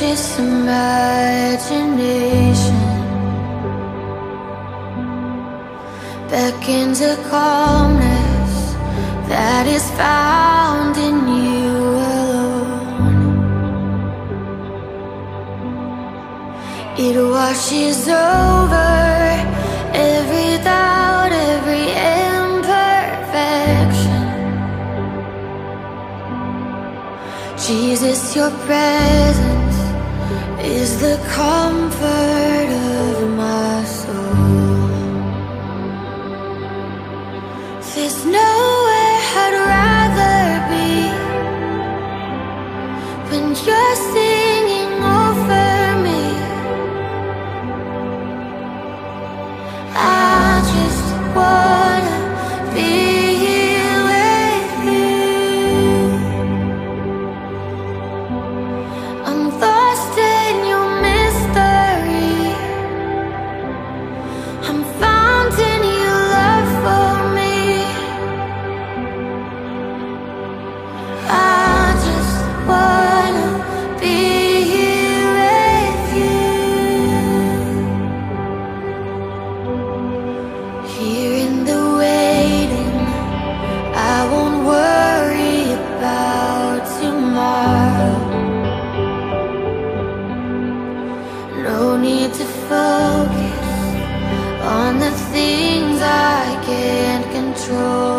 this imagination back into calmness that is found in you alone. It washes over every doubt, every imperfection. Jesus, your presence is the comfort of my soul. There's nowhere I'd rather be when you're singing over me. I just wanna be here with you. I'm lost in your mystery. I'm found in your love for me. I just wanna be here with you. Here in the waiting, I won't worry about tomorrow. No need to focus on the things I can't control.